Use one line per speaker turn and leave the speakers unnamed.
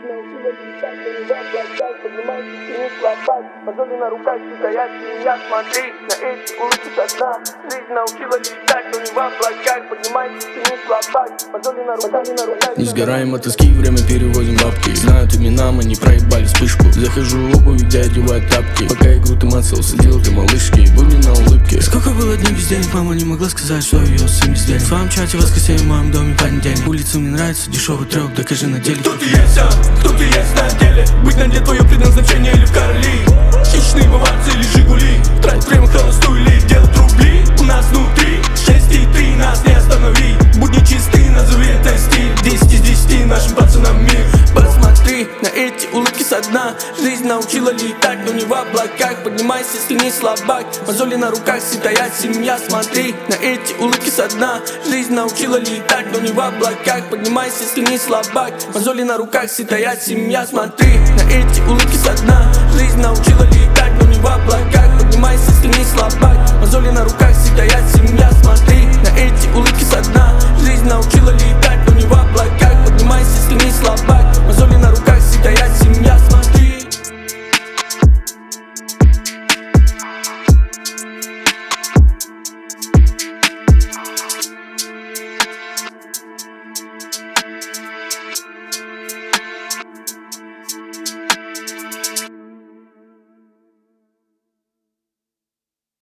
научила летать, но не в облаках. Поднимайся, не слабак, мозоли на руках, стоят семья. Смотри на эти улыбки со дна. Жизнь научила летать, но не в облаках. Поднимайся, не слабак, мозоли на руках.
Не сгораем от тоски, время переводим бабки. Знают имена, мы не проебали вспышку. Захожу в обувь, где одевают тапки. Пока игру ты мацал, сидел ты малышки, будни на улыбке. Сколько было дней без денег, мама не могла сказать, что ее сын без денег. В твоем чате воскресенье, в моем доме понедельник. Улица мне нравится, дешевый трек, докажи на деле.
Кто ты есть, а? Кто ты есть на деле? Быть на деле твое предназначение или в короли? Хищные баварцы или жигули? Тратить время холостую или делать рубли? У нас внутри 6 и 3, нас не останови. Будни чистые, назови это стиль. 10 из 10 нашим пацанам мир.
Посмотри на эти улыбки со дна. Жизнь научила летать, но не в облаках. Поднимайся, если не слабак, мозоли на руках, стоят семья. Смотри на эти улыбки со дна. Жизнь научила летать, но не в облаках. Поднимайся, если не слабак, мозоли на руках, стоят семья. Смотри на эти улыбки со дна. Жизнь научила летать, но не в облаках. Поднимайся, если не слабак, мозоли на руках, стоят семья. Смотри на эти улыбки со дна. Жизнь научила летать.